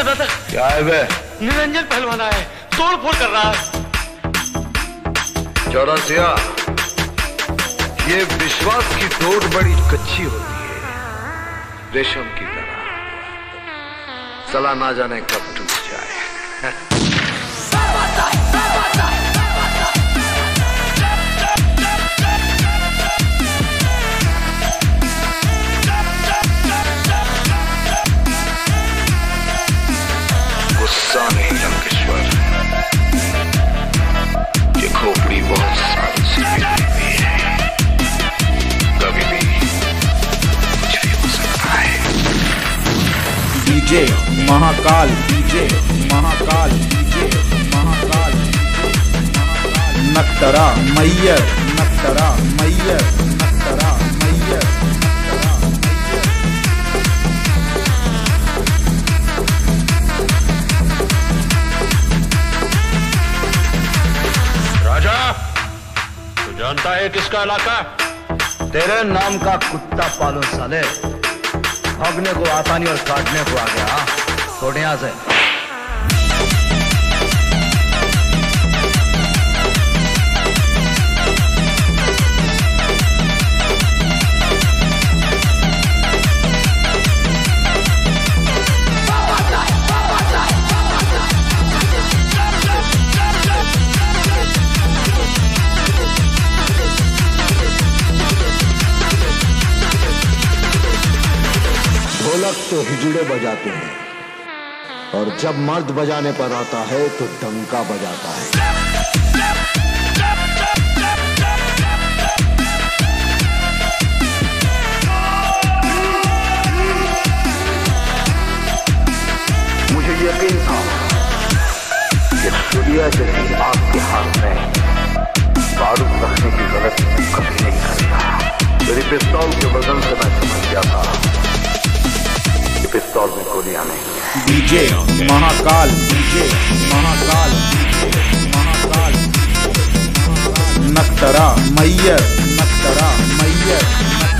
दादा क्या है बे? निरंजन पहलवान है, तोड़ फोड़ कर रहा है। चौरसिया, ये विश्वास की डोर बड़ी कच्ची होती है, रेशम की तरह। सला ना जाने कब टूट जाए। गुस्सा नहीं लंकेश्वर, ये खोपड़ी बहुत सालों से बिगड़ी हुई है, कभी भी कुछ भी हो सकता है। DJ Mahakal, DJ Mahakal, DJ Mahakal, नक्तरा मैयर, नक्तरा मैयर, नक्तरा मैयर, नक्तरा मैयर। राजा, तू जानता है किसका इलाका? तेरे नाम का कुत्ता पालो साले, भागने को आता नहीं और काटने को आ गया। छोड़ यहां से। ढोलक तो हिजड़े बजाते हैं, और जब मर्द बजाने पर आता है तो डंका बजाता है। मुझे यकीन था कि सूर्या जैसी आपके हाथ में बारूद रखने की गलती मैं कभी नहीं करता। मेरी पिस्तौल के वजन से मैं समझ गया था कि पिस्तौल में गोलियां नहीं है। DJ Mahakal, DJ Mahakal, DJ Mahakal, नक्तरा मैयर, नक्तरा मैयर,